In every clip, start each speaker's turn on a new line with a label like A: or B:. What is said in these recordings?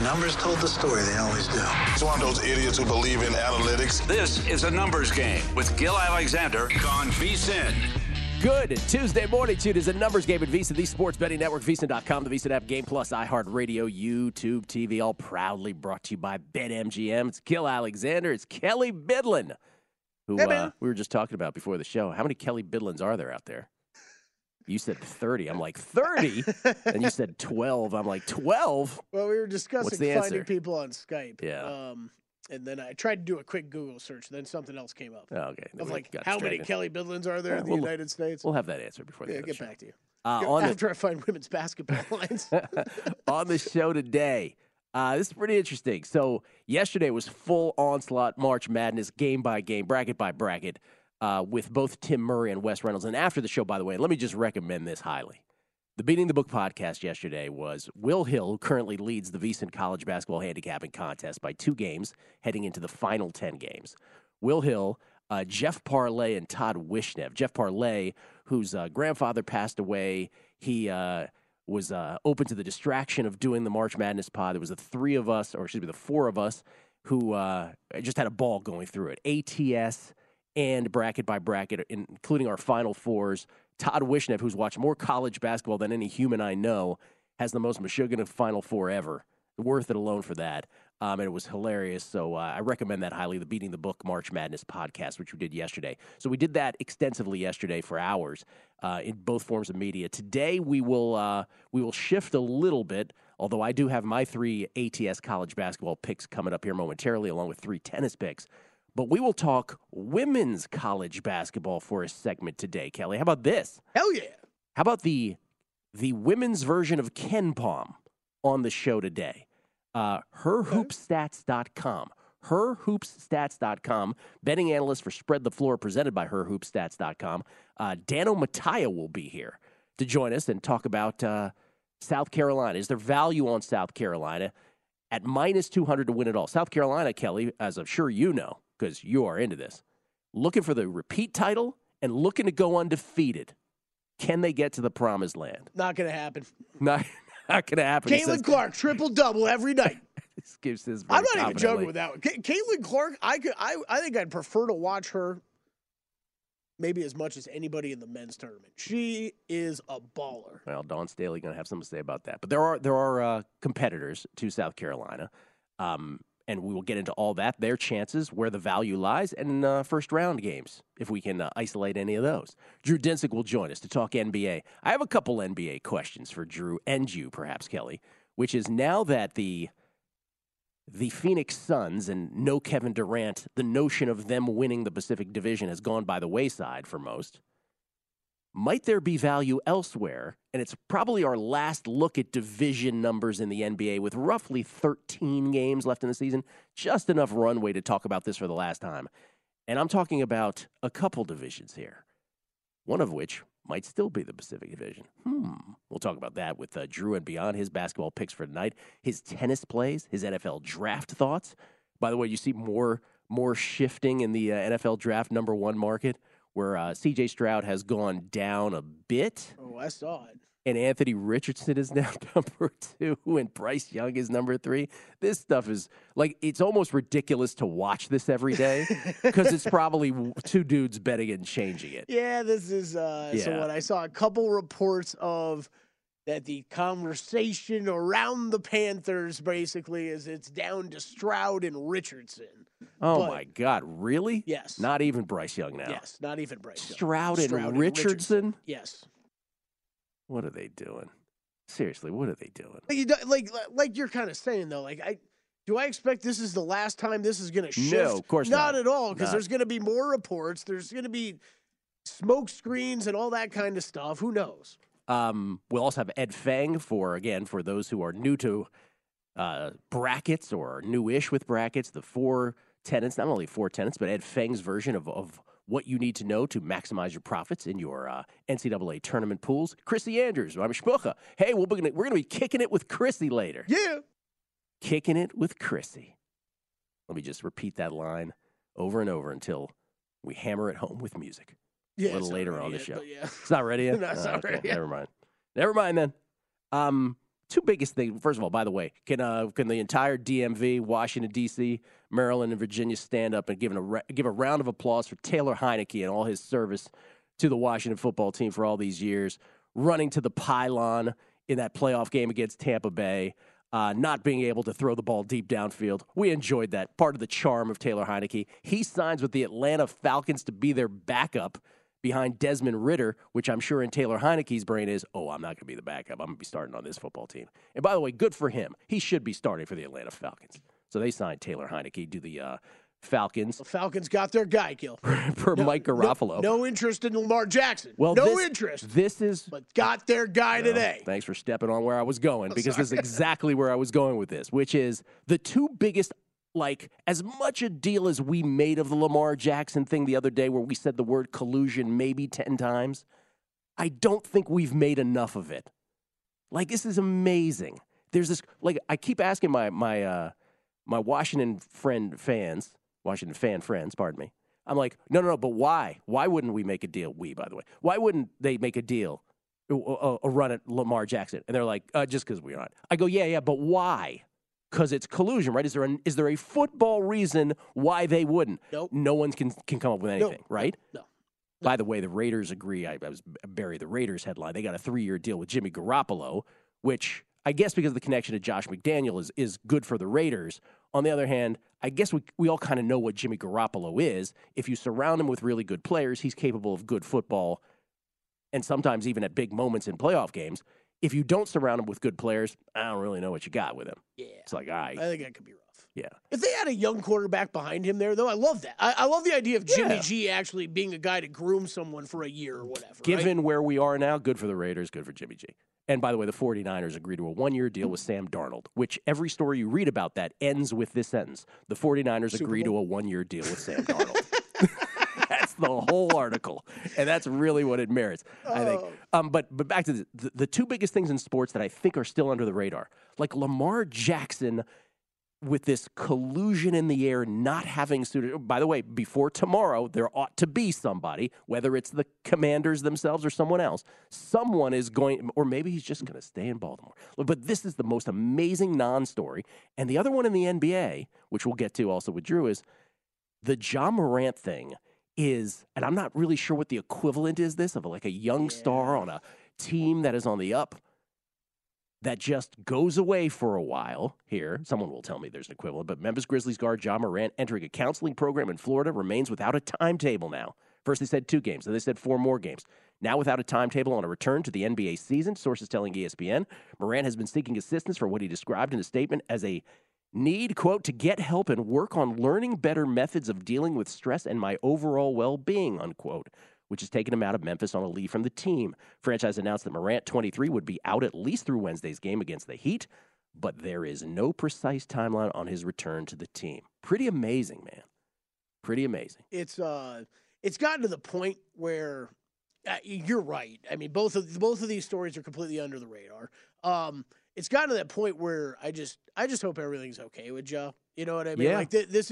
A: numbers told the story. They always do.
B: It's one of those idiots who believe in analytics.
C: This is a numbers game with Gil Alexander on VSiN.
D: Good Tuesday morning, too. It is a numbers game at VSiN, the sports betting network, VSiN.com, the VSiN app, Game Plus, iHeartRadio, YouTube TV, all proudly brought to you by BetMGM. It's Gil Alexander. It's Kelly Bidlin, who we were just talking about before the show. How many Kelly Bidlins are there out there? You said 30. I'm like, 30? And you said 12. I'm like, 12?
E: Well, we were discussing finding
D: answer?
E: people on Skype.
D: Yeah.
E: And then I tried to do a quick Google search. Then something else came up.
D: Oh, okay.
E: Of like,
D: Got
E: how many
D: distracted.
E: Kelly Bidlins are there in the United States?
D: We'll have that answer before the
E: Yeah,
D: end of the
E: get
D: show.
E: back to you.
D: After
E: I find women's basketball lines.
D: on the show today, this is pretty interesting. So yesterday was full onslaught March Madness, game by game, bracket by bracket, with both Tim Murray and Wes Reynolds. And after the show, by the way, let me just recommend this highly. The Beating the Book podcast yesterday was Will Hill, who currently leads the VSiN College Basketball Handicapping Contest by 2 games, heading into the final 10 games. Will Hill, Jeff Parlay, and Todd Wishnev. Jeff Parlay, whose grandfather passed away, he was open to the distraction of doing the March Madness pod. There was the 4 of us who just had a ball going through it. ATS and bracket by bracket, including our Final Fours. Todd Wishnev, who's watched more college basketball than any human I know, has the most Meshuggah Final Four ever. Worth it alone for that. And it was hilarious. So I recommend that highly, the Beating the Book March Madness podcast, which we did yesterday. So we did that extensively yesterday for hours in both forms of media. Today we will shift a little bit, although I do have my 3 ATS college basketball picks coming up here momentarily, along with 3 tennis picks. But we will talk women's college basketball for a segment today, Kelly. How about this?
E: Hell yeah.
D: How about the women's version of Ken Palm on the show today? HerHoopStats.com. HerHoopStats.com. Betting analyst for Spread the Floor, presented by HerHoopStats.com. Dano Mattia will be here to join us and talk about South Carolina. Is there value on South Carolina at minus 200 to win it all? South Carolina, Kelly, as I'm sure you know, because you are into this, looking for the repeat title and looking to go undefeated. Can they get to the promised land?
E: Not going to happen.
D: Not going to happen.
E: Caitlin Clark, triple-double every night.
D: This gives his
E: I'm not even joking with that one. Caitlin Clark, I think I'd prefer to watch her maybe as much as anybody in the men's tournament. She is a baller.
D: Well, Dawn Staley going to have something to say about that. But there are competitors to South Carolina, and we will get into all that, their chances, where the value lies, and first-round games, if we can isolate any of those. Drew Dinsick will join us to talk NBA. I have a couple NBA questions for Drew and you, perhaps, Kelly, which is now that the Phoenix Suns and no Kevin Durant, the notion of them winning the Pacific Division has gone by the wayside for most. Might there be value elsewhere? And it's probably our last look at division numbers in the NBA with roughly 13 games left in the season. Just enough runway to talk about this for the last time. And I'm talking about a couple divisions here, one of which might still be the Pacific Division. We'll talk about that with Drew and beyond his basketball picks for tonight, his tennis plays, his NFL draft thoughts. By the way, you see more shifting in the NFL draft number 1 market, where C.J. Stroud has gone down a bit.
E: Oh, I saw it.
D: And Anthony Richardson is now number 2, and Bryce Young is number 3. This stuff is, like, it's almost ridiculous to watch this every day because it's probably 2 dudes betting and changing it.
E: Yeah, this is, so what I saw a couple reports of that the conversation around the Panthers basically is it's down to Stroud and Richardson.
D: Oh, my God. Really?
E: Yes.
D: Not even Bryce Young now.
E: Yes, not even Bryce Young.
D: Stroud and Richardson?
E: Yes.
D: What are they doing? Seriously, what are they doing?
E: Like you're kind of saying, though, do I expect this is the last time this is going to shift?
D: No, of course not.
E: Not at all, because there's going to be more reports. There's going to be smoke screens and all that kind of stuff. Who knows?
D: We'll also have Ed Fang for those who are new to brackets or newish with brackets, the 4 tenets, not only 4 tenets, but Ed Fang's version of what you need to know to maximize your profits in your NCAA tournament pools. Chrissy Andrews, I'm Shmucha. Hey, we're gonna be kicking it with Chrissy later.
E: Yeah.
D: Kicking it with Chrissy. Let me just repeat that line over and over until we hammer it home with music.
E: Yeah,
D: a little later on the show.
E: Yeah.
D: It's not ready yet?
E: No, it's not ready yet.
D: Never mind then. two biggest things. First of all, by the way, can the entire DMV, Washington, D.C., Maryland, and Virginia stand up and give a round of applause for Taylor Heineke and all his service to the Washington football team for all these years, running to the pylon in that playoff game against Tampa Bay, not being able to throw the ball deep downfield. We enjoyed that. Part of the charm of Taylor Heineke. He signs with the Atlanta Falcons to be their backup behind Desmond Ridder, which I'm sure in Taylor Heineke's brain is, I'm not going to be the backup. I'm going to be starting on this football team. And by the way, good for him. He should be starting for the Atlanta Falcons. So they signed Taylor Heineke to the Falcons.
E: The Falcons got their guy, Gil.
D: for Mike Garofalo.
E: No interest in Lamar Jackson.
D: Well,
E: no interest.
D: But
E: got their guy today.
D: Thanks for stepping on where I was going, because this is exactly where I was going with this, which is the two biggest, as much a deal as we made of the Lamar Jackson thing the other day where we said the word collusion maybe 10 times, I don't think we've made enough of it. This is amazing. There's this, I keep asking my Washington fan friends, pardon me. I'm like, no, but why? Why wouldn't we make a deal? By the way. Why wouldn't they make a deal, a run at Lamar Jackson? And they're like, just because we're not. I go, yeah, but why? Because it's collusion, right? Is there a football reason why they wouldn't?
E: Nope.
D: No one can come up with anything, right?
E: No.
D: By the way, the Raiders agree. I was bury the Raiders headline. They got a 3-year deal with Jimmy Garoppolo, which I guess because of the connection to Josh McDaniel is good for the Raiders. On the other hand, I guess we all kind of know what Jimmy Garoppolo is. If you surround him with really good players, he's capable of good football, and sometimes even at big moments in playoff games. If you don't surround him with good players, I don't really know what you got with him.
E: Yeah.
D: It's like, I
E: think that could be rough.
D: Yeah.
E: If they had a young quarterback behind him there, though, I love that. I love the idea of Jimmy G actually being a guy to groom someone for a year or whatever.
D: Given where we are now, good for the Raiders, good for Jimmy G. And by the way, the 49ers agreed to a 1-year deal with Sam Darnold, which every story you read about that ends with this sentence. The 49ers agree to a 1-year deal with Sam Darnold. That's the whole article, and that's really what it merits, I think. But back to the two biggest things in sports that I think are still under the radar, like Lamar Jackson with this collusion in the air, not having suited. By the way, before tomorrow, there ought to be somebody, whether it's the Commanders themselves or someone else. Someone is going, or maybe he's just going to stay in Baltimore. But this is the most amazing non-story. And the other one in the NBA, which we'll get to also with Drew, is the Ja Morant thing. And I'm not really sure what the equivalent is of a young star on a team that is on the up that just goes away for a while here. Someone will tell me there's an equivalent, but Memphis Grizzlies guard Ja Morant entering a counseling program in Florida remains without a timetable now. First they said 2 games, then they said 4 more games. Now without a timetable on a return to the NBA season, sources telling ESPN, Morant has been seeking assistance for what he described in a statement as a need, quote, to get help and work on learning better methods of dealing with stress and my overall well-being, unquote, which has taken him out of Memphis on a leave from the team. Franchise announced that Morant, 23, would be out at least through Wednesday's game against the Heat, but there is no precise timeline on his return to the team. Pretty amazing, man. Pretty amazing.
E: It's gotten to the point where you're right. I mean, both of these stories are completely under the radar. It's gotten to that point where I just hope everything's okay with Ja. You know what I mean?
D: Yeah.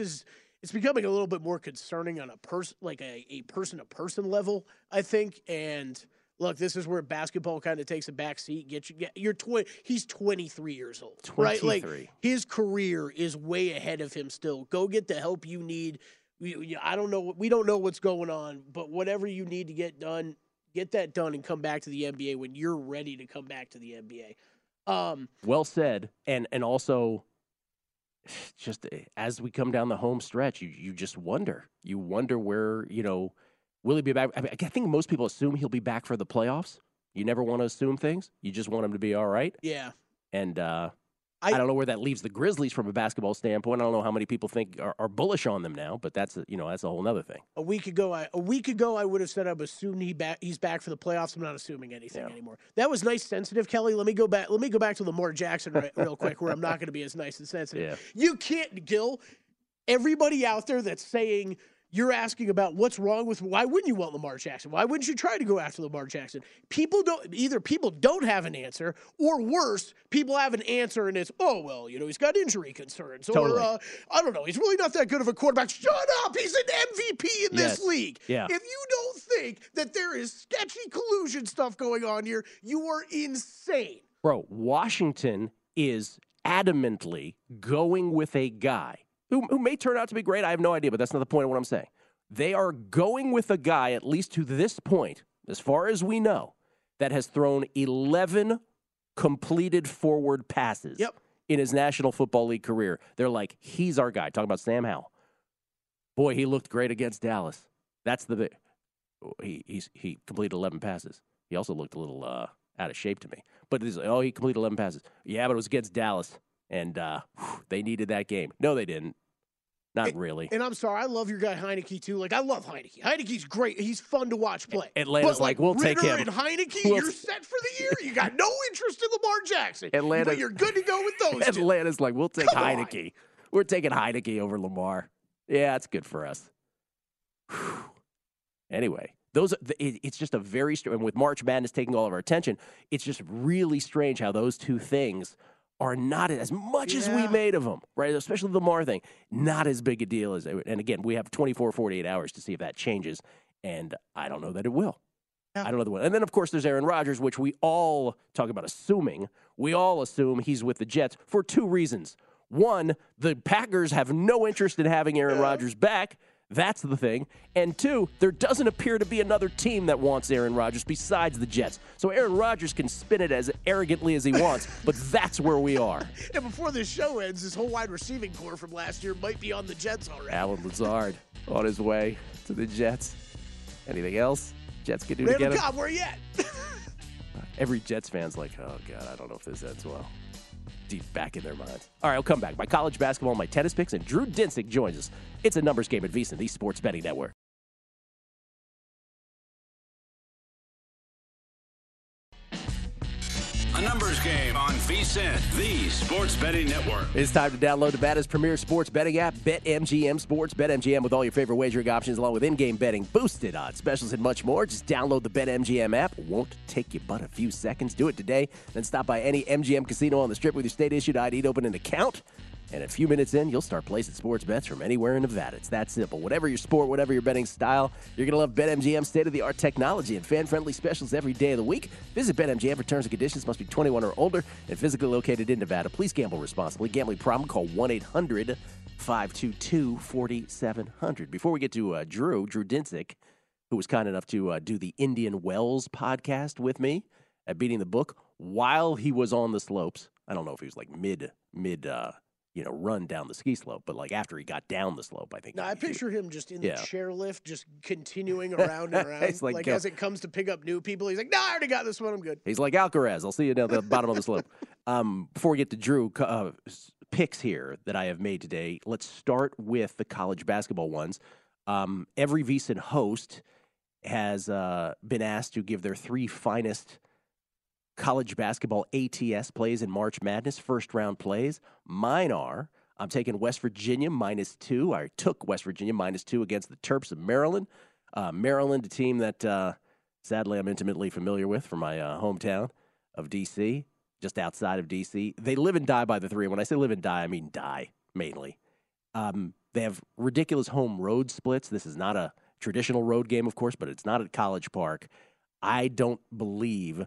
E: It's becoming a little bit more concerning on a person-to-person level, I think. And look, this is where basketball kind of takes a back seat. He's 23 years old,
D: 23.
E: right? His career is way ahead of him still. Go get the help you need. I don't know. We don't know what's going on, but whatever you need to get done, get that done and come back to the NBA when you're ready to come back to the NBA.
D: Well said. And also, just as we come down the home stretch, you just wonder. You wonder where, will he be back? I think most people assume he'll be back for the playoffs. You never want to assume things. You just want him to be all right.
E: Yeah.
D: And I don't know where that leaves the Grizzlies from a basketball standpoint. I don't know how many people think are bullish on them now, but that's a whole other thing.
E: A week ago, I would have said I'm assuming he's back for the playoffs. I'm not assuming anything anymore. That was nice, sensitive, Kelly. Let me go back to Lamar Jackson real quick, where I'm not going to be as nice and sensitive. Yeah. You can't, Gil. Everybody out there that's saying you're asking about what's wrong with why wouldn't you want Lamar Jackson? Why wouldn't you try to go after Lamar Jackson? People don't have an answer, or worse, people have an answer and it's, he's got injury concerns.
D: Totally.
E: Or, I don't know, he's really not that good of a quarterback. Shut up! He's an MVP in this league.
D: Yeah.
E: If you don't think that there is sketchy collusion stuff going on here, you are insane.
D: Bro, Washington is adamantly going with a guy who may turn out to be great. I have no idea, but that's not the point of what I'm saying. They are going with a guy, at least to this point, as far as we know, that has thrown 11 completed forward passes in his National Football League career. They're like, he's our guy. Talking about Sam Howell. Boy, he looked great against Dallas. That's the big. He completed 11 passes. He also looked a little out of shape to me. But he completed 11 passes. Yeah, but it was against Dallas, and they needed that game. No, they didn't. Not really.
E: And I'm sorry, I love your guy Heineke, too. Like, I love Heineke. Heineke's great. He's fun to watch play.
D: Atlanta's
E: but,
D: we'll
E: Ritter
D: take him.
E: and Heineke, you're set for the year. You got no interest in Lamar Jackson. But you're good to go with those two.
D: Atlanta's like, we'll take Heineke. We're taking Heineke over Lamar. Yeah, that's good for us. Whew. Anyway, it's just a very strange, and with March Madness taking all of our attention, it's just really strange how those two things are not as much as we made of them, right? Especially the Lamar thing, not as big a deal as, and again, we have 24, 48 hours to see if that changes, and I don't know that it will. Yeah. I don't know that it will. And then, of course, there's Aaron Rodgers, which we all talk about assuming. We all assume he's with the Jets for two reasons. One, the Packers have no interest in having Aaron Rodgers back. That's the thing. And two, there doesn't appear to be another team that wants Aaron Rodgers besides the Jets. So Aaron Rodgers can spin it as arrogantly as he wants, but that's where we are.
E: And before this show ends, his whole wide receiving core from last year might be on the Jets already.
D: Allen Lazard on his way to the Jets. Anything else Jets can do to get him?
E: God, where are you at?
D: Every Jets fan's like, oh, God, I don't know if this ends well. Deep back in their minds. All right, I'll come back. My college basketball, my tennis picks, and Drew Dinsick joins us. It's a numbers game at VSiN, the Sports Betting Network.
C: A numbers game on VSiN, the Sports Betting Network.
D: It's time to download Nevada's premier sports betting app, BetMGM Sports. BetMGM with all your favorite wagering options, along with in-game betting, boosted odds, specials, and much more. Just download the BetMGM app. Won't take you but a few seconds. Do it today. Then stop by any MGM casino on the Strip with your state-issued ID to open an account. And a few minutes in, you'll start placing sports bets from anywhere in Nevada. It's that simple. Whatever your sport, whatever your betting style, you're going to love BetMGM's state-of-the-art technology and fan-friendly specials every day of the week. Visit BetMGM for terms and conditions. Must be 21 or older and physically located in Nevada. Please gamble responsibly. Gambling problem? Call 1-800-522-4700. Before we get to Drew Dinsick, who was kind enough to do the Indian Wells podcast with me at Beating the Book while he was on the slopes. I don't know if he was like mid run down the ski slope, but like after he got down the slope, I think.
E: No, I picture him just in the chairlift, just continuing around and around. like as it comes to pick up new people, he's like, "No, I already got this one. I'm good."
D: He's like Alcaraz. I'll see you down the bottom of the slope. Before we get to Drew, picks here that I have made today, let's start with the college basketball ones. Every VSiN host has been asked to give their three finest college basketball ATS plays in March Madness, first-round plays. Mine are, I'm taking West Virginia -2. I took West Virginia -2 against the Terps of Maryland. Maryland, a team that, sadly, I'm intimately familiar with from my hometown of D.C., just outside of D.C. They live and die by the three. And when I say live and die, I mean die, mainly. They have ridiculous home road splits. This is not a traditional road game, of course, but it's not at College Park. I don't believe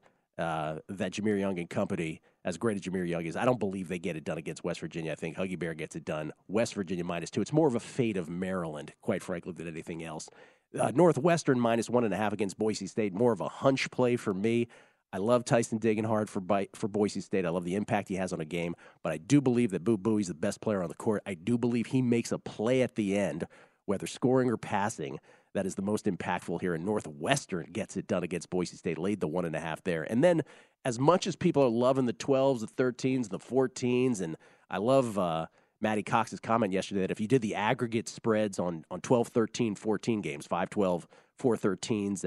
D: that Jahmir Young and company, as great as Jahmir Young is, I don't believe they get it done against West Virginia. I think Huggy Bear gets it done. West Virginia -2. It's more of a fate of Maryland, quite frankly, than anything else. Northwestern -1.5 against Boise State. More of a hunch play for me. I love Tyson Degenhard for Boise State. I love the impact he has on a game. But I do believe that Boo Booey's the best player on the court. I do believe he makes a play at the end, whether scoring or passing, that is the most impactful here. And Northwestern gets it done against Boise State, laid the 1.5 there. And then as much as people are loving the 12s, the 13s, the 14s, and I love Matty Cox's comment yesterday that if you did the aggregate spreads on 12, 13, 14 games, 5-12, 4-13s,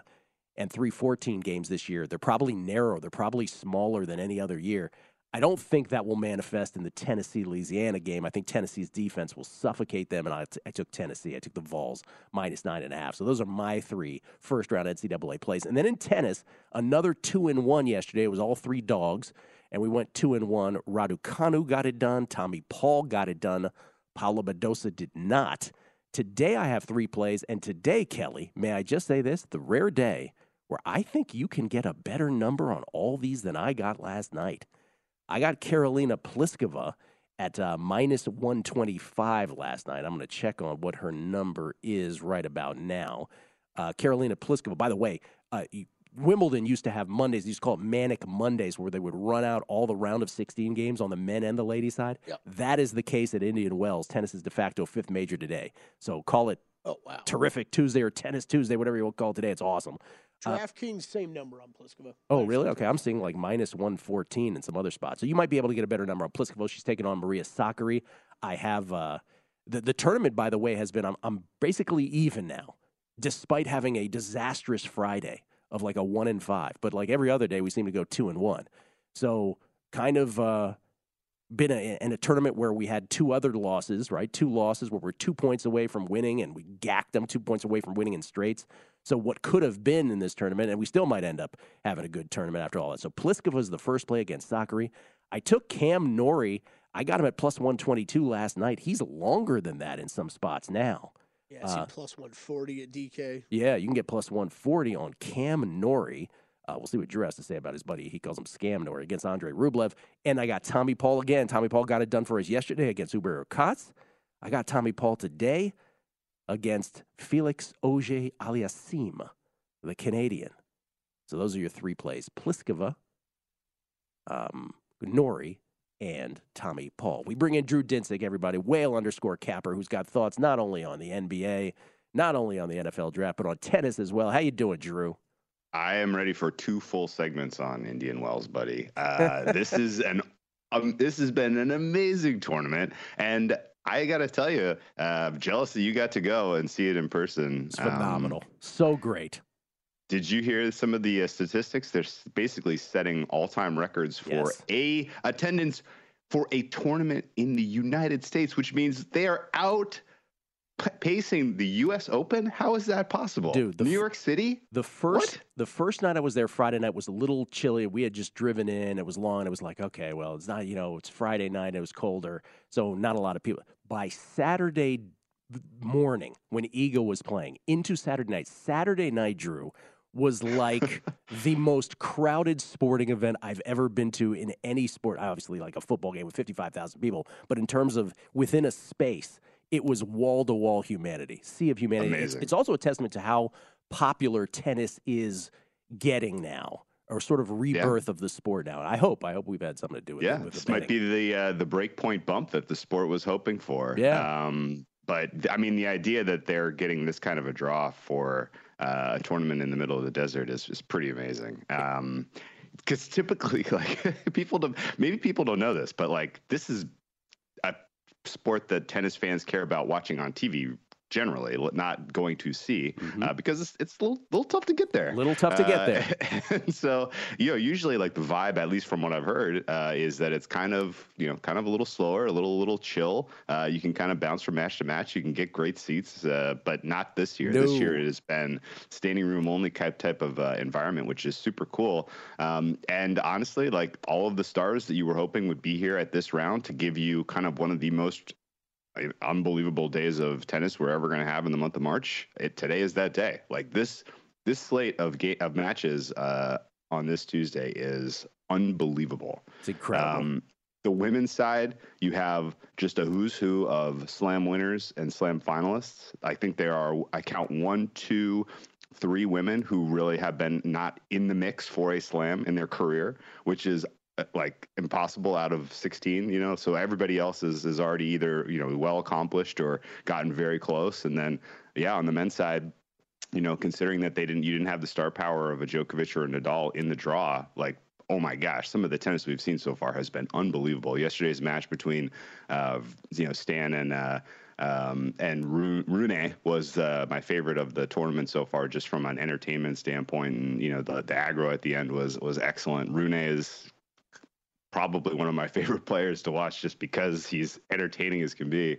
D: and 3-14 games this year, they're probably narrow. They're probably smaller than any other year. I don't think that will manifest in the Tennessee-Louisiana game. I think Tennessee's defense will suffocate them, and I took Tennessee. I took the Vols -9.5. So those are my three first-round NCAA plays. And then in tennis, another 2-1 yesterday. It was all three dogs, and we went 2-1. Raducanu got it done. Tommy Paul got it done. Paula Badosa did not. Today I have three plays, and today, Kelly, may I just say this, the rare day where I think you can get a better number on all these than I got last night. I got Karolina Pliskova at minus 125 last night. I'm going to check on what her number is right about now. Karolina Pliskova, by the way, Wimbledon used to have Mondays. They used to call it Manic Mondays, where they would run out all the round of 16 games on the men and the ladies side.
E: Yep.
D: That is the case at Indian Wells. Tennis's de facto fifth major today. So call it Terrific Tuesday or Tennis Tuesday, whatever you want to call it today. It's awesome.
E: DraftKings, same number on Pliskova.
D: Oh, really? Okay, I'm seeing like minus 114 in some other spots. So you might be able to get a better number on Pliskova. She's taking on Maria Sakkari. I have the tournament, by the way, has been I'm basically even now, despite having a disastrous Friday of like a 1-5. But like every other day, we seem to go 2-1. So kind of been in a tournament where we had two other losses, right? Two losses where we're 2 points away from winning, and we gacked them 2 points away from winning in straights. So what could have been in this tournament, and we still might end up having a good tournament after all that. So Pliskova was the first play against Sakkari. I took Cam Norrie. I got him at plus 122 last night. He's longer than that in some spots now.
E: Yeah, I see plus 140 at DK.
D: Yeah, you can get plus 140 on Cam Norrie. We'll see what Drew has to say about his buddy. He calls him Scam Norrie against Andrei Rublev. And I got Tommy Paul again. Tommy Paul got it done for us yesterday against Hubert Hurkacz. I got Tommy Paul today against Felix Auger-Aliassime, the Canadian. So those are your three plays. Pliskova, Norrie, and Tommy Paul. We bring in Drew Dinsick, everybody, whale_capper, who's got thoughts not only on the NBA, not only on the NFL draft, but on tennis as well. How you doing, Drew?
F: I am ready for 2 full segments on Indian Wells, buddy. This has been an amazing tournament, and I got to tell you, I'm jealous that you got to go and see it in person.
D: It's phenomenal. So great.
F: Did you hear some of the statistics? They're basically setting all-time records for a attendance for a tournament in the United States, which means they are out pacing the U.S. Open. How is that possible?
D: Dude,
F: New York City?
D: The first night I was there, Friday night, was a little chilly. We had just driven in. It was long. It was like, okay, well, it's not, it's Friday night. It was colder, so not a lot of people. By Saturday morning, when Eagle was playing, into Saturday night, Drew, was like the most crowded sporting event I've ever been to in any sport. Obviously, like a football game with 55,000 people, but in terms of within a space, it was wall-to-wall humanity, sea of humanity. It's also a testament to how popular tennis is getting now, or sort of rebirth of the sport now. I hope we've had something to do with it. Yeah,
F: this might be the breakpoint bump that the sport was hoping for.
D: Yeah.
F: But, I mean, the idea that they're getting this kind of a draw for a tournament in the middle of the desert is pretty amazing. Because typically, like, people don't know this, but, like, this is a sport that tennis fans care about watching on TV generally, not going to see, because it's a little tough to get there. And so, usually like the vibe, at least from what I've heard, is that it's kind of a little slower, a little chill. You can kind of bounce from match to match. You can get great seats, but not this year. No. This year it has been standing room only type of environment, which is super cool. And honestly, like all of the stars that you were hoping would be here at this round to give you kind of one of the most unbelievable days of tennis we're ever going to have in the month of March. Today is that day. Like this slate of matches on this Tuesday is unbelievable.
D: It's incredible.
F: The women's side, you have just a who's who of slam winners and slam finalists. I think I count 1, 2, 3 women who really have been not in the mix for a slam in their career, which is like impossible out of 16, so everybody else is already either, well accomplished or gotten very close. And then, on the men's side, considering that you didn't have the star power of a Djokovic or a Nadal in the draw, like, oh my gosh, some of the tennis we've seen so far has been unbelievable. Yesterday's match between, Stan and Rune was my favorite of the tournament so far, just from an entertainment standpoint. And, the aggro at the end was excellent. Rune is probably one of my favorite players to watch just because he's entertaining as can be.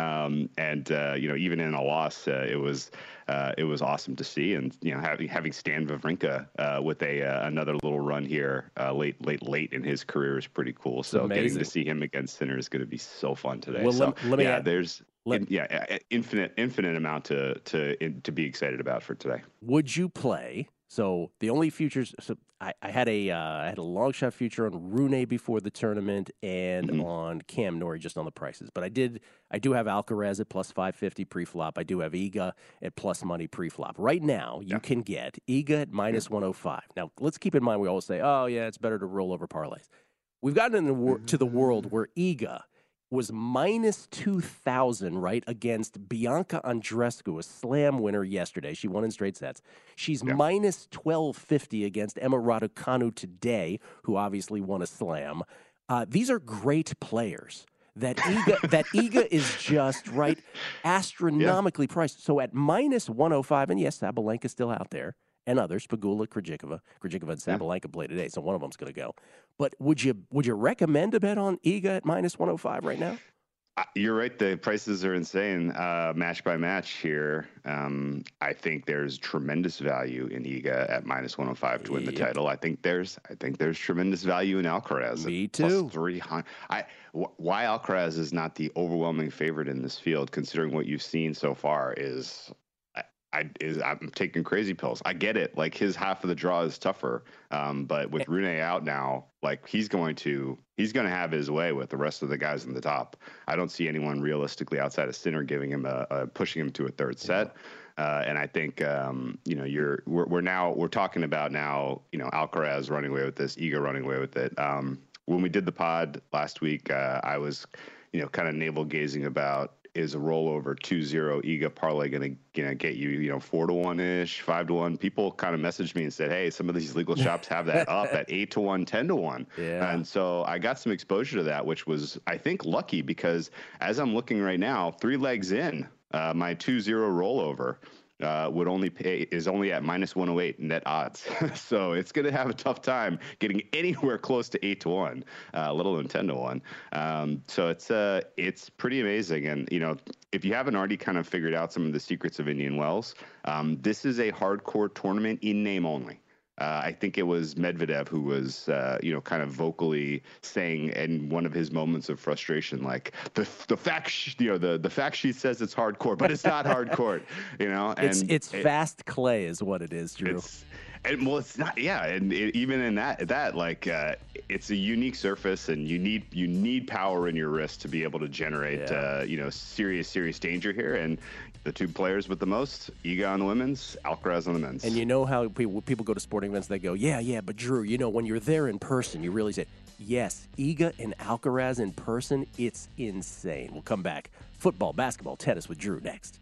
F: Even in a loss, it was awesome to see. And, having Stan Wawrinka with another little run here late in his career is pretty cool. So getting to see him against Sinner is going to be so fun today.
D: Well,
F: so,
D: let me add,
F: there's infinite amount to be excited about for today.
D: Would you play So the only futures, so I had a long shot future on Rune before the tournament and on Cam Norrie just on the prices. But I do have Alcaraz at plus 550 pre-flop. I do have Iga at plus money pre-flop. Right now, you can get Iga at minus 105. Now, let's keep in mind we always say, oh, yeah, it's better to roll over parlays. We've gotten to the world where Iga was minus 2,000, right, against Bianca Andreescu, a slam winner yesterday. She won in straight sets. She's minus 1,250 against Emma Raducanu today, who obviously won a slam. These are great players. That Iga is just, right, astronomically priced. So at minus 105, and yes, Sabalenka's still out there, and others, Pegula, Krejcikova and Sabalenka play today, so one of them's going to go. But would you recommend a bet on Iga at minus 105 right now?
F: You're right. The prices are insane, match by match here. I think there's tremendous value in Iga at minus 105 to win the title. I think there's tremendous value in Alcaraz.
D: Me too.
F: Plus 300. Why Alcaraz is not the overwhelming favorite in this field, considering what you've seen so far, is I'm taking crazy pills. I get it. Like, his half of the draw is tougher. But with Rune out now, like, he's going to have his way with the rest of the guys in the top. I don't see anyone realistically outside of Sinner giving him pushing him to a third set. And I think, we're talking about now, Alcaraz running away with this, Iga running away with it. When we did the pod last week, I was, kind of navel gazing about, is a rollover 2-0 Iga parlay going to get you, 4-1 ish, 5-1? People kind of messaged me and said, hey, some of these legal shops have that up at 8-1, 10-1.
D: Yeah.
F: And so I got some exposure to that, which was, I think, lucky, because as I'm looking right now, 3 legs in, my 2-0 rollover is only at minus 108 net odds. So it's going to have a tough time getting anywhere close to 8-1, let alone 10-1. So it's pretty amazing. And, if you haven't already kind of figured out some of the secrets of Indian Wells, this is a hardcore tournament in name only. I think it was Medvedev who was, kind of vocally saying in one of his moments of frustration, like the fact sheet says it's hardcore, but it's not hardcore, And
D: it's fast clay is what it is, Drew.
F: It's not, yeah. And even in that like, it's a unique surface, and you need power in your wrist to be able to generate, serious danger here. And the 2 players with the most, Iga on the women's, Alcaraz on the men's.
D: And how people go to sporting events, they go, yeah, but Drew, when you're there in person, you really say, yes, Iga and Alcaraz in person, it's insane. We'll come back. Football, basketball, tennis with Drew next.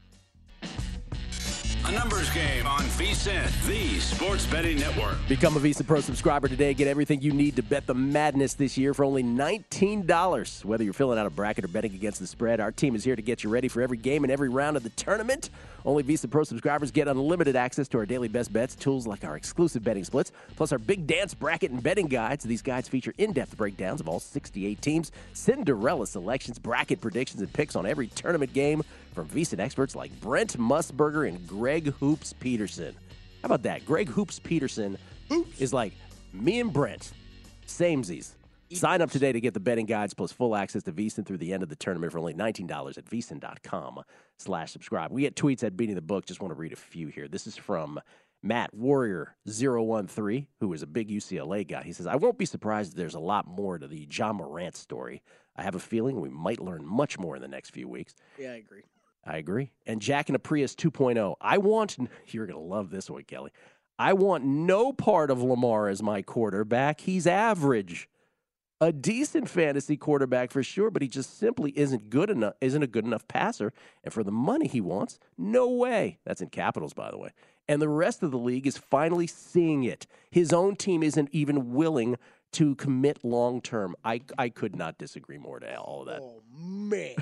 C: A numbers game on VSiN, the sports betting network.
D: Become a VSiN Pro subscriber today. Get everything you need to bet the madness this year for only $19. Whether you're filling out a bracket or betting against the spread, our team is here to get you ready for every game and every round of the tournament. Only VSiN Pro subscribers get unlimited access to our daily best bets, tools like our exclusive betting splits, plus our big dance bracket and betting guides. These guides feature in-depth breakdowns of all 68 teams, Cinderella selections, bracket predictions, and picks on every tournament game from VSiN experts like Brent Musburger and Greg Hoops Peterson. How about that? Greg Hoops Peterson is like me and Brent. Samesies. Sign up today to get the betting guides plus full access to VSiN through the end of the tournament for only $19 at VSiN.com/subscribe. We get tweets at Beating the Book. Just want to read a few here. This is from Matt Warrior013, who is a big UCLA guy. He says, I won't be surprised if there's a lot more to the John Morant story. I have a feeling we might learn much more in the next few weeks.
E: Yeah, I agree.
D: I agree. And Jack in a Prius 2.0. You're going to love this one, Kelly. I want no part of Lamar as my quarterback. He's average. A decent fantasy quarterback for sure, but he just simply isn't a good enough passer. And for the money he wants, no way. That's in capitals, by the way. And the rest of the league is finally seeing it. His own team isn't even willing to commit long term. I could not disagree more to all of that.
E: Oh, man.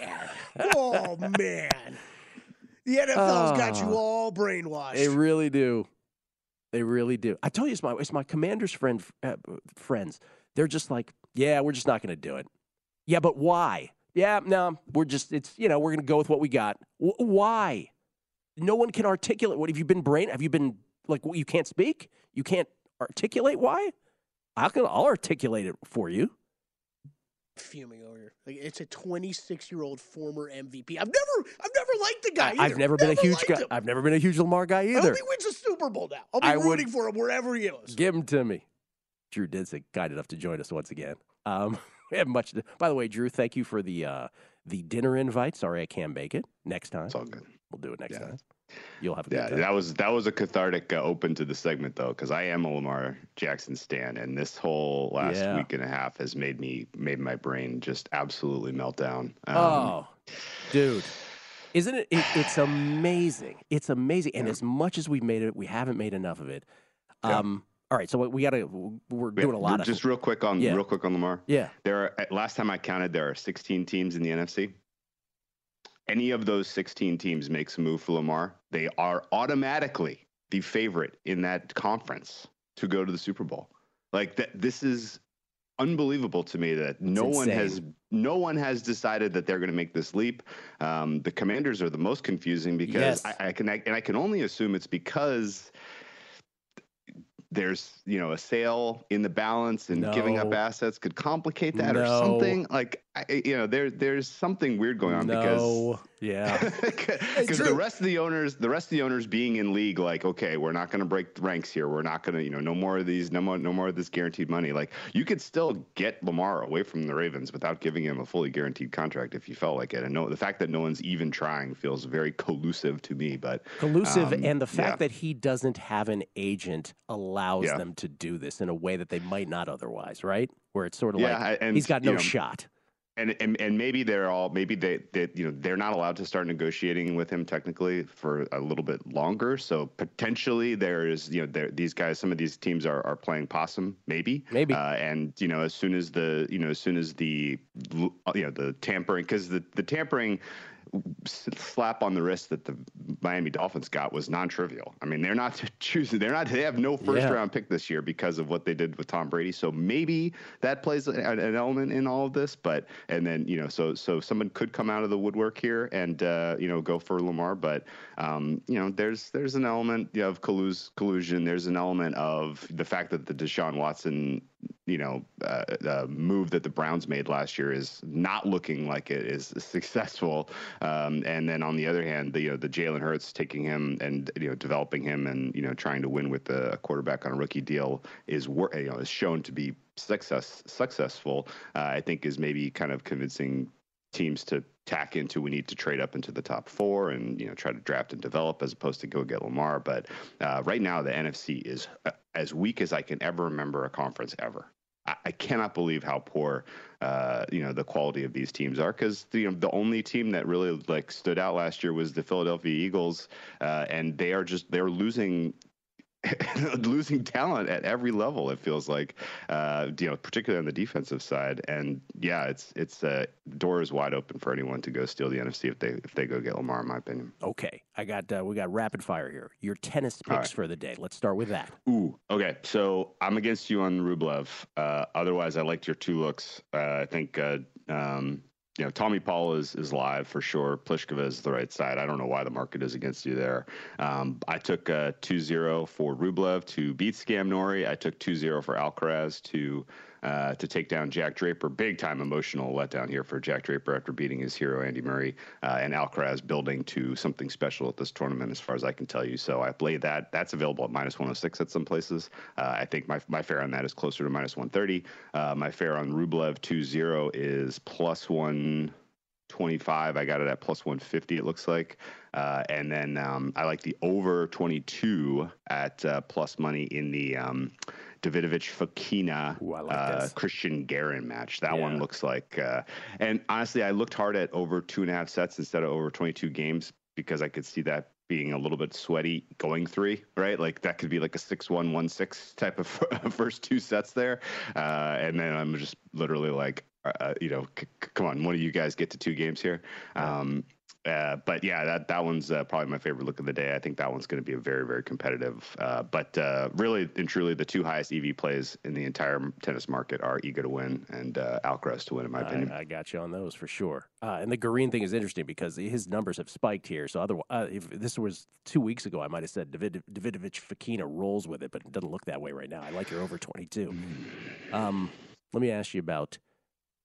E: The NFL's got you all brainwashed.
D: They really do. They really do. I tell you, it's my Commanders friends. They're just like, yeah, we're just not going to do it. Yeah, but why? Yeah, no, we're going to go with what we got. Why? No one can articulate. What have you been like, you can't speak? You can't articulate why? I'll articulate it for you.
E: fuming over here. Like, it's a 26-year-old former MVP. I've never liked the guy.
D: I've never been a huge guy. I've never been a huge Lamar guy either.
E: I hope he wins a Super Bowl now. I'll be rooting for him wherever he goes.
D: Give him to me. Drew Dinsick, kind enough to join us once again. We have much. By the way, Drew, thank you for the dinner invite. Sorry I can't make it. Next time,
F: it's all good.
D: We'll do it next time. You'll have a good time.
F: that was a cathartic open to the segment though, because I am a Lamar Jackson stan, and this whole last week and a half has made my brain just absolutely melt down.
D: Dude, isn't it? It's amazing. It's amazing, and as much as we've made it, we haven't made enough of it. All right, so we're doing a lot of
F: just real quick on Lamar.
D: Yeah,
F: last time I counted, there are 16 teams in the NFC. Any of those 16 teams makes a move for Lamar, they are automatically the favorite in that conference to go to the Super Bowl. Like that, this is unbelievable to me that no one has decided that they're going to make this leap. The Commanders are the most confusing because I can only assume it's because there's a sale in the balance and giving up assets could complicate that or something. Like there's something weird going on because the rest of the owners being in league, like, okay, we're not going to break the ranks here, we're not going to no more of this guaranteed money. Like, you could still get Lamar away from the Ravens without giving him a fully guaranteed contract if you felt like it. And the fact that no one's even trying feels very collusive to me. But
D: and the fact that he doesn't have an agent allows them to do this in a way that they might not otherwise, right? Where it's sort of like he's got no shot.
F: And maybe they're not allowed to start negotiating with him technically for a little bit longer. So potentially these guys, some of these teams are playing possum, maybe. And as soon as the tampering, because the tampering slap on the wrist that the Miami Dolphins got was non-trivial. I mean, they have no first round pick this year because of what they did with Tom Brady. So maybe that plays an element in all of this, so someone could come out of the woodwork here and go for Lamar. But there's an element of collusion. There's an element of the fact that the Deshaun Watson move that the Browns made last year is not looking like it is successful. And then on the other hand, the Jalen Hurts taking him and developing him and trying to win with a quarterback on a rookie deal is shown to be successful. I think is maybe kind of convincing teams to tack into, we need to trade up into the top 4 and try to draft and develop as opposed to go get Lamar. But right now the NFC is as weak as I can ever remember a conference ever. I cannot believe how poor the quality of these teams are, because the only team that really stood out last year was the Philadelphia Eagles, and they're losing talent at every level. It feels like, particularly on the defensive side. And it's door is wide open for anyone to go steal the NFC if they go get Lamar, in my opinion.
D: Okay, we got rapid fire here. Your tennis picks for the day. Let's start with that.
F: Ooh, okay. So I'm against you on Rublev. Otherwise, I liked your 2 looks. I think. Tommy Paul is live for sure. Pliskova is the right side. I don't know why the market is against you there. I took 2-0 for Rublev to beat Scam Nori. I took 2-0 for Alcaraz to take down Jack Draper. Big time emotional letdown here for Jack Draper after beating his hero Andy Murray, and Alcaraz building to something special at this tournament, as far as I can tell you. So I played that. That's available at -106 at some places. I think my fare on that is closer to -130. My fare on Rublev 2-0 is +125. I got it at +150. It looks like. And then I like the over 22 at plus money in the Davidovich-Fokina Christian Garin match. That one looks like, and honestly, I looked hard at over 2.5 sets instead of over 22 games because I could see that being a little bit sweaty going 3, right? Like that could be like a 6-1, 1-6 type of first 2 sets there. And then I'm just literally like, come on, one of you guys get to 2 games here. But yeah, that one's probably my favorite look of the day. I think that one's going to be a very, very competitive. But really and truly, the 2 highest EV plays in the entire tennis market are Iga to win and Alcaraz to win, in my opinion.
D: I got you on those for sure. And the Garin thing is interesting because his numbers have spiked here. So otherwise, if this was 2 weeks ago, I might have said Davidovich-Fokina rolls with it, but it doesn't look that way right now. I like your over 22. Let me ask you about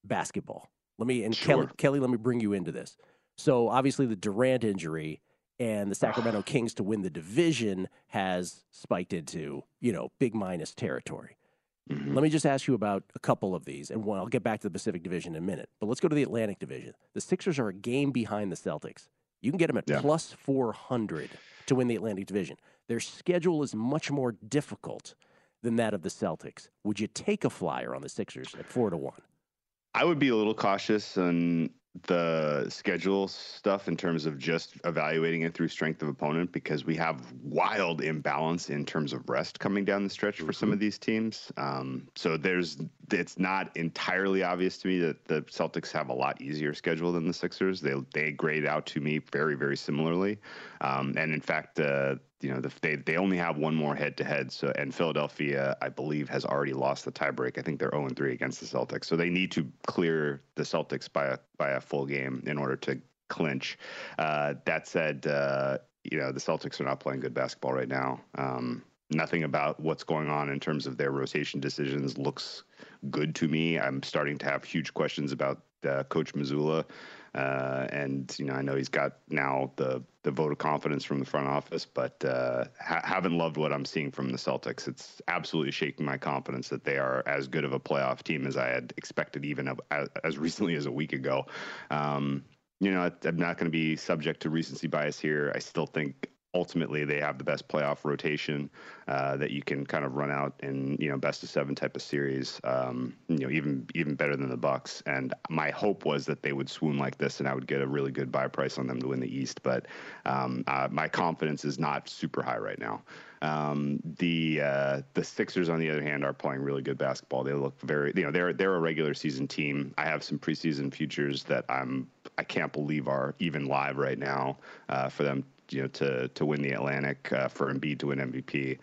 D: basketball.
F: Sure.
D: Kelly, let me bring you into this. So obviously the Durant injury and the Sacramento Kings to win the division has spiked into, big minus territory.
F: Mm-hmm.
D: Let me just ask you about a couple of these, and I'll get back to the Pacific Division in a minute. But let's go to the Atlantic Division. The Sixers are a game behind the Celtics. You can get them at plus 400 to win the Atlantic Division. Their schedule is much more difficult than that of the Celtics. Would you take a flyer on the Sixers at 4-1?
F: I would be a little cautious on the schedule stuff in terms of just evaluating it through strength of opponent, because we have wild imbalance in terms of rest coming down the stretch for some of these teams. So it's not entirely obvious to me that the Celtics have a lot easier schedule than the Sixers. They grade out to me very, very similarly. And in fact, they only have one more head-to-head. So, and Philadelphia, I believe, has already lost the tiebreak. I think they're 0-3 against the Celtics. So they need to clear the Celtics by a full game in order to clinch. That said, the Celtics are not playing good basketball right now. Nothing about what's going on in terms of their rotation decisions looks good to me. I'm starting to have huge questions about Coach Mazzulla. And I know he's got now the vote of confidence from the front office, but haven't loved what I'm seeing from the Celtics. It's absolutely shaking my confidence that they are as good of a playoff team as I had expected, even as recently as a week ago. I'm not going to be subject to recency bias here. I still think ultimately they have the best playoff rotation that you can kind of run out in, best of 7 type of series, even better than the Bucks. And my hope was that they would swoon like this and I would get a really good buy price on them to win the East. But my confidence is not super high right now. The Sixers, on the other hand, are playing really good basketball. They look very, they're a regular season team. I have some preseason futures that I can't believe are even live right now for them, to win the Atlantic, for Embiid to win MVP.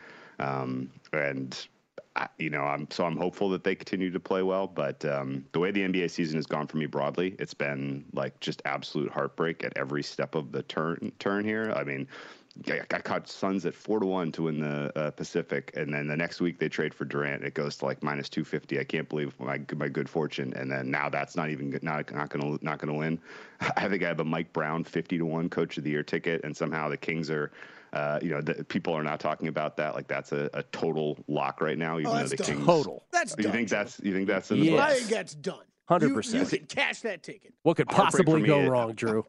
F: I'm hopeful that they continue to play well, but the way the NBA season has gone for me broadly, it's been like just absolute heartbreak at every step of the turn here. I mean, I caught Suns at 4-1 to win the Pacific, and then the next week they trade for Durant. It goes to like minus 250. I can't believe my good fortune. And then now that's not even good, not gonna win. I think I have a Mike Brown 50-1 Coach of the Year ticket, and somehow the Kings are. People are not talking about that. Like that's a total lock right now. Even though the Kings,
D: total.
E: That's done.
F: You think that's in the
D: Yes.
E: I think that's done.
D: 100%.
E: You can cash that ticket.
D: What could possibly go wrong, Drew?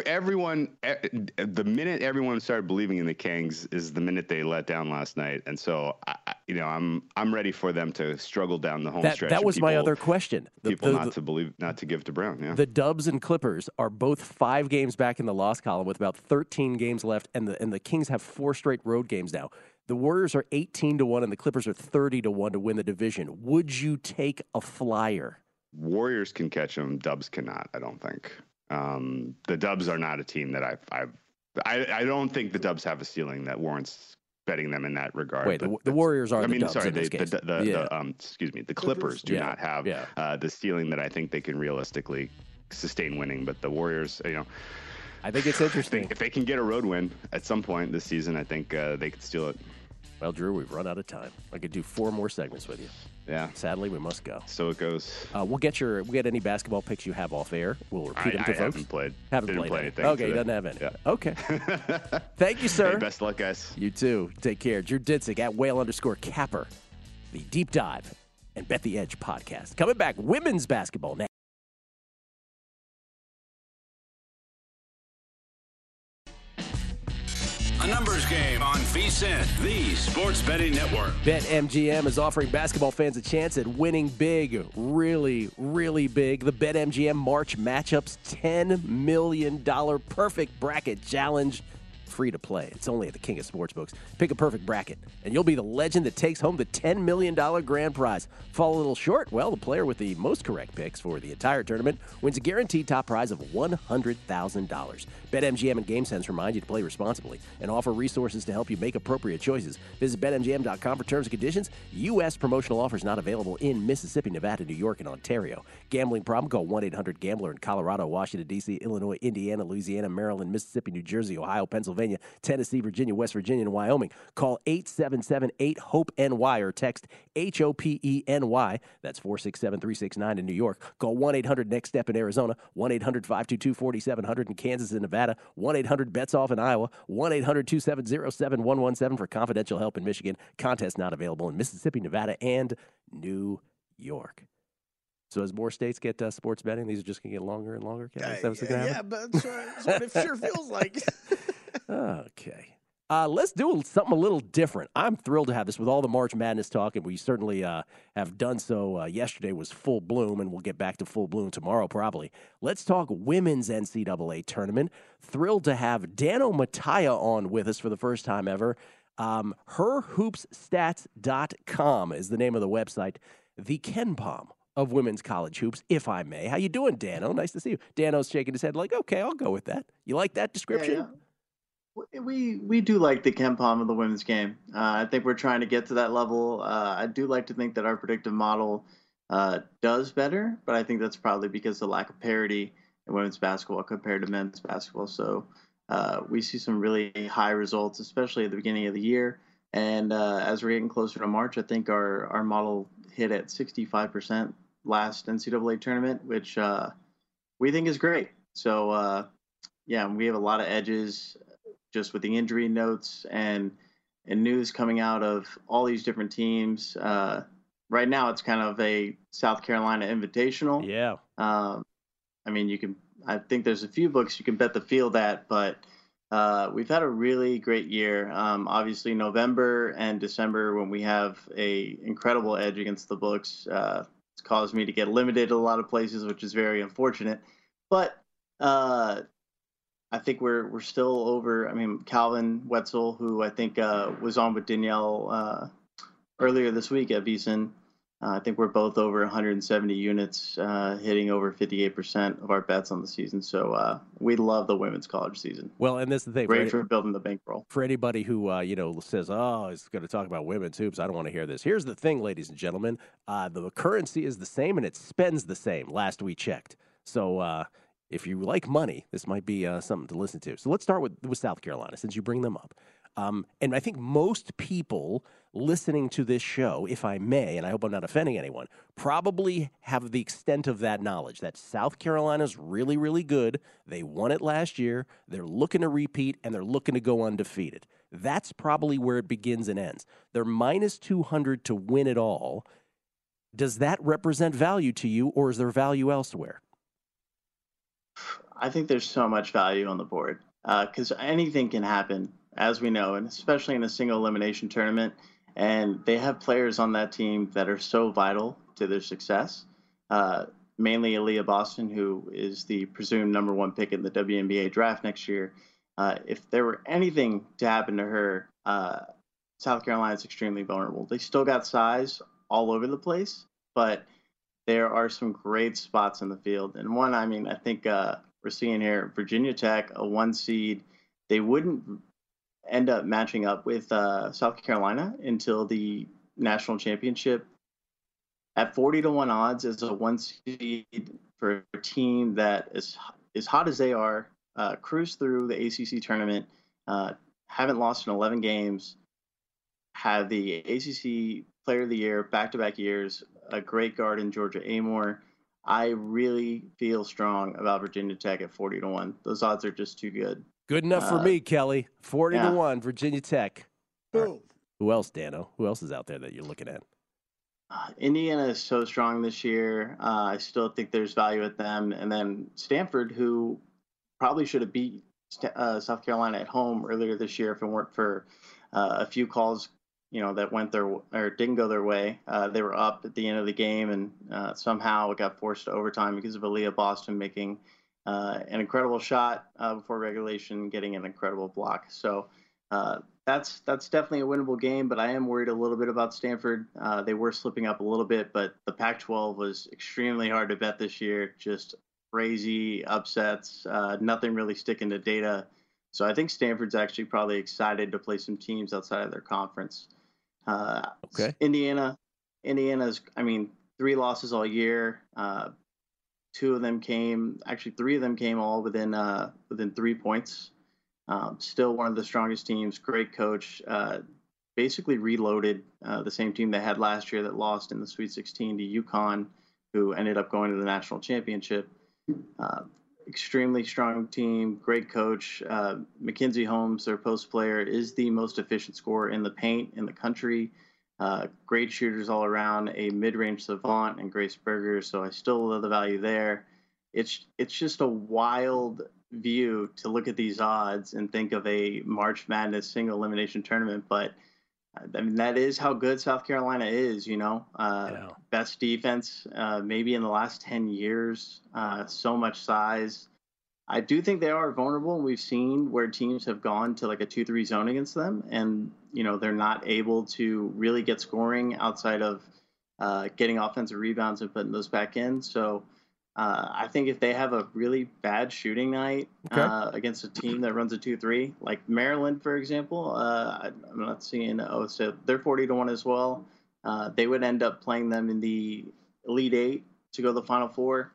F: The minute everyone started believing in the Kings is the minute they let down last night, and so I'm ready for them to struggle down the home stretch.
D: That was my other question.
F: Not to give to Brown. Yeah.
D: The Dubs and Clippers are both 5 games back in the loss column with about 13 games left, and the Kings have 4 straight road games now. The Warriors are 18-1, and the Clippers are 30-1 to win the division. Would you take a flyer?
F: Warriors can catch them. Dubs cannot, I don't think. The Dubs are not a team that I don't think the Dubs have a ceiling that warrants betting them in that regard.
D: Wait, the Warriors are the Dubs in this case.
F: The Clippers do not have the ceiling that I think they can realistically sustain winning, but the Warriors,
D: I think it's interesting.
F: If they can get a road win at some point this season, I think they could steal it.
D: Well, Drew, we've run out of time. I could do 4 more segments with you.
F: Yeah.
D: Sadly, we must go.
F: So it goes.
D: We'll get any basketball picks you have off air. We'll repeat them to folks.
F: Didn't play anything.
D: Okay, he doesn't have any. Yeah. Okay. Thank you, sir.
F: Hey, best of luck, guys.
D: You too. Take care. Drew Dinsick at Whale_Capper, the Deep Dive and Bet the Edge podcast. Coming back, women's basketball now.
C: A numbers game on VSiN, the Sports Betting Network.
D: BetMGM is offering basketball fans a chance at winning big, really, really big. The BetMGM March Matchups $10 million perfect bracket challenge. Free to play. It's only at the King of Sportsbooks. Pick a perfect bracket, and you'll be the legend that takes home the $10 million grand prize. Fall a little short? Well, the player with the most correct picks for the entire tournament wins a guaranteed top prize of $100,000. BetMGM and GameSense remind you to play responsibly and offer resources to help you make appropriate choices. Visit BetMGM.com for terms and conditions. U.S. promotional offers not available in Mississippi, Nevada, New York, and Ontario. Gambling problem? Call 1-800-GAMBLER in Colorado, Washington, D.C., Illinois, Indiana, Louisiana, Maryland, Mississippi, New Jersey, Ohio, Pennsylvania, Pennsylvania, Tennessee, Virginia, West Virginia, and Wyoming. Call 877-8-HOPE-NY or text HOPENY. That's 467-369 in New York. Call 1-800-NEXT-STEP in Arizona, 1-800-522-4700 in Kansas and Nevada, 1-800-BETS-OFF in Iowa, 1-800-270-7117 for confidential help in Michigan. Contest not available in Mississippi, Nevada, and New York. So as more states get sports betting, these are just going to get longer and longer?
E: Yeah, but that's what it sure feels like.
D: Okay. Let's do something a little different. I'm thrilled to have this with all the March Madness talk, and we certainly have done so. Yesterday was full bloom, and we'll get back to full bloom tomorrow probably. Let's talk women's NCAA tournament. Thrilled to have Dano Mattia on with us for the first time ever. HerHoopsStats.com is the name of the website. The KenPom of women's college hoops, if I may. How you doing, Dano? Nice to see you. Dano's shaking his head like, okay, I'll go with that. You like that description?
G: Yeah. We do like the KenPom of the women's game. I think we're trying to get to that level. I do like to think that our predictive model does better, but I think that's probably because of the lack of parity in women's basketball compared to men's basketball. So we see some really high results, especially at the beginning of the year. And as we're getting closer to March, I think our model hit at 65% last NCAA tournament, which we think is great. So, yeah, we have a lot of edges just with the injury notes and news coming out of all these different teams. Right now, it's kind of a South Carolina invitational.
D: Yeah.
G: I mean, I think there's a few books you can bet the field at, but we've had a really great year. Obviously, November and December, when we have a incredible edge against the books, it's caused me to get limited a lot of places, which is very unfortunate. But I think we're still over. I mean, Calvin Wetzel, who I think was on with Danielle earlier this week at VSiN, I think we're both over 170 units, hitting over 58% of our bets on the season. So we love the women's college season.
D: Well, and this is the thing.
G: Great for building the bankroll.
D: For anybody who, says, oh, he's going to talk about women's hoops, I don't want to hear this. Here's the thing, ladies and gentlemen. The currency is the same, and it spends the same, last we checked. So if you like money, this might be something to listen to. So let's start with South Carolina, since you bring them up. And I think most people listening to this show, if I may, and I hope I'm not offending anyone, probably have the extent of that knowledge that South Carolina's really, really good. They won it last year. They're looking to repeat, and they're looking to go undefeated. That's probably where it begins and ends. They're minus 200 to win it all. Does that represent value to you, or is there value elsewhere?
G: I think there's so much value on the board because anything can happen, as we know, and especially in a single elimination tournament. And they have players on that team that are so vital to their success, mainly Aaliyah Boston, who is the presumed number one pick in the WNBA draft next year. If there were anything to happen to her, South Carolina is extremely vulnerable. They still got size all over the place, but there are some great spots in the field. And one, I mean, I think we're seeing here, Virginia Tech, a 1 seed, they wouldn't end up matching up with South Carolina until the national championship. At 40-1 odds as a 1 seed for a team that is as hot as they are, cruised through the ACC tournament, haven't lost in 11 games, have the ACC Player of the Year back-to-back years, a great guard in Georgia Amore. I really feel strong about Virginia Tech at 40-1. Those odds are just too good.
D: Good enough for me, Kelly. 40-1, Virginia Tech.
E: Boom.
D: Right. Who else, Dano? Who else is out there that you're looking at?
G: Indiana is so strong this year. I still think there's value at them. And then Stanford, who probably should have beat South Carolina at home earlier this year if it weren't for a few calls, that went didn't go their way. They were up at the end of the game, and somehow it got forced to overtime because of Aaliyah Boston making an incredible shot before regulation, getting an incredible block. So that's definitely a winnable game, but I am worried a little bit about Stanford. They were slipping up a little bit, but the Pac-12 was extremely hard to bet this year. Just crazy upsets, nothing really sticking to data. So I think Stanford's actually probably excited to play some teams outside of their conference.
D: Okay.
G: Indiana's, 3 losses all year. 3 of them came all within 3 points. Still one of the strongest teams. Great coach. Basically reloaded the same team they had last year that lost in the Sweet 16 to UConn, who ended up going to the national championship. Extremely strong team, great coach. Mackenzie Holmes, their post player, is the most efficient scorer in the paint in the country. Great shooters all around, a mid-range savant and Grace Berger, so I still love the value there. It's just a wild view to look at these odds and think of a March Madness single elimination tournament, but I mean, that is how good South Carolina is, Best defense maybe in the last 10 years, so much size. I do think they are vulnerable, and we've seen where teams have gone to like a 2-3 zone against them, and, they're not able to really get scoring outside of getting offensive rebounds and putting those back in. So I think if they have a really bad shooting night against a team that runs a 2-3, like Maryland, for example, I'm not seeing, so they're 40-1 as well. They would end up playing them in the Elite Eight to go to the Final Four.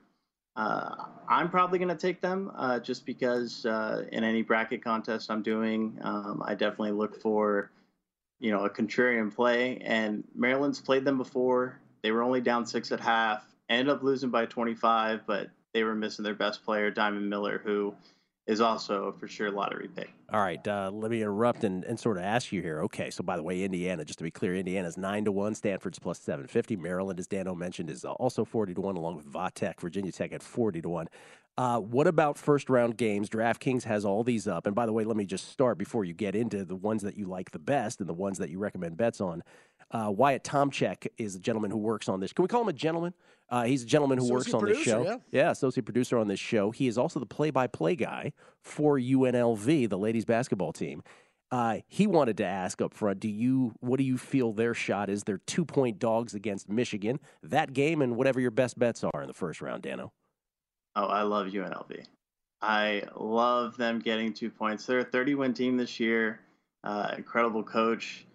G: I'm probably going to take them just because in any bracket contest I'm doing, I definitely look for, a contrarian play. And Maryland's played them before. They were only down 6 at half. Ended up losing by 25, but they were missing their best player, Diamond Miller, who is also for sure lottery pick.
D: All right, let me interrupt and sort of ask you here. Okay, so by the way, Indiana, just to be clear, Indiana's 9-1, Stanford's plus 750. Maryland, as Dano mentioned, is also 40-1, along with Vatech, Virginia Tech at 40-1. What about first-round games? DraftKings has all these up. And by the way, let me just start before you get into the ones that you like the best and the ones that you recommend bets on. Wyatt Tomchek is a gentleman who works on this. Can we call him a gentleman? He's a gentleman who works on this show. Yeah, associate producer on this show. He is also the play-by-play guy for UNLV, the ladies basketball team. He wanted to ask up front, what do you feel their shot is? They're 2-point dogs against Michigan. That game and whatever your best bets are in the first round, Dano.
G: Oh, I love UNLV. I love them getting 2 points. They're a 30-win team this year. Incredible coach.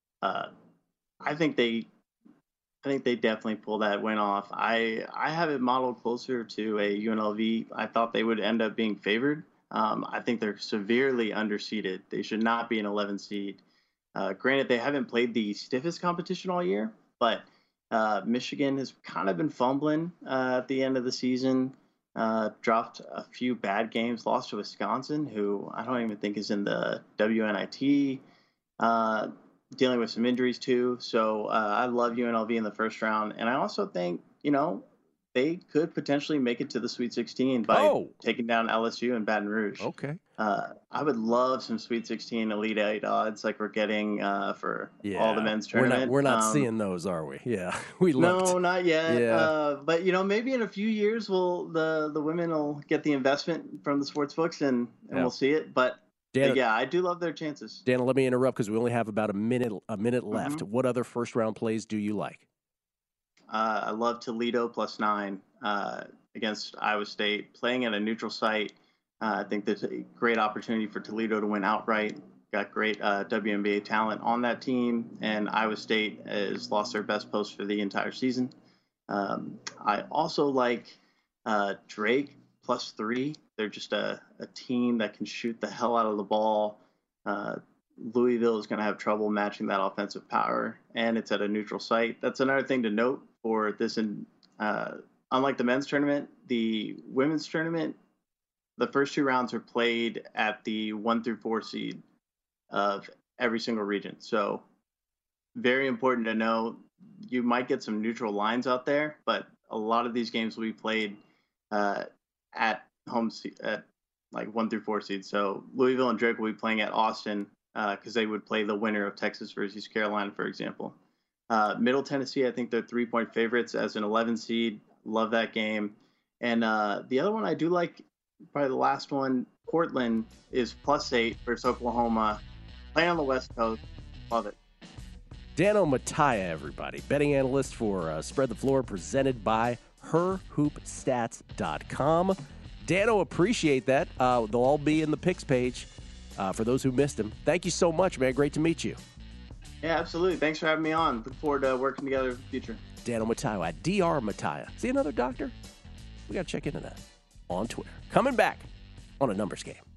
G: I think they definitely pull that win off. I have it modeled closer to a UNLV. I thought they would end up being favored. I think they're severely underseeded. They should not be an 11 seed. Granted, they haven't played the stiffest competition all year, but Michigan has kind of been fumbling at the end of the season. Dropped a few bad games, lost to Wisconsin, who I don't even think is in the WNIT. Dealing with some injuries too. So I love UNLV in the first round. And I also think, they could potentially make it to the Sweet 16 by taking down LSU and Baton Rouge.
D: Okay.
G: I would love some Sweet 16 Elite 8 odds like we're getting for all the men's tournament.
D: We're not seeing those, are we? Yeah, we looked.
G: No, not yet.
D: Yeah.
G: But, maybe in a few years the women will get the investment from the sports books and we'll see it. But yeah, I do love their chances.
D: Dana, let me interrupt because we only have about a minute left. Mm-hmm. What other first-round plays do you like?
G: I love Toledo +9 against Iowa State. Playing at a neutral site, I think there's a great opportunity for Toledo to win outright. Got great WNBA talent on that team, and Iowa State has lost their best post for the entire season. I also like Drake +3. They're just a team that can shoot the hell out of the ball. Louisville is going to have trouble matching that offensive power, and it's at a neutral site. That's another thing to note for this. Unlike the men's tournament, the women's tournament, the first 2 rounds are played at the 1 through 4 seed of every single region. So very important to know. You might get some neutral lines out there, but a lot of these games will be played at home at like 1 through 4 seeds. So Louisville and Drake will be playing at Austin because they would play the winner of Texas versus East Carolina, for example. Middle Tennessee, I think they're 3-point favorites as an 11 seed. Love that game. And the other one I do like, probably the last one, Portland is +8 versus Oklahoma. Playing on the West Coast. Love it.
D: Dano Mattia, everybody. Betting analyst for Spread the Floor, presented by herhoopstats.com. Dano, appreciate that. They'll all be in the picks page for those who missed them. Thank you so much, man. Great to meet you.
G: Yeah, absolutely. Thanks for having me on. Look forward to working together in the future.
D: Dano Mattia at Dr. Mattia. See another doctor? We got to check into that on Twitter. Coming back on A Numbers Game.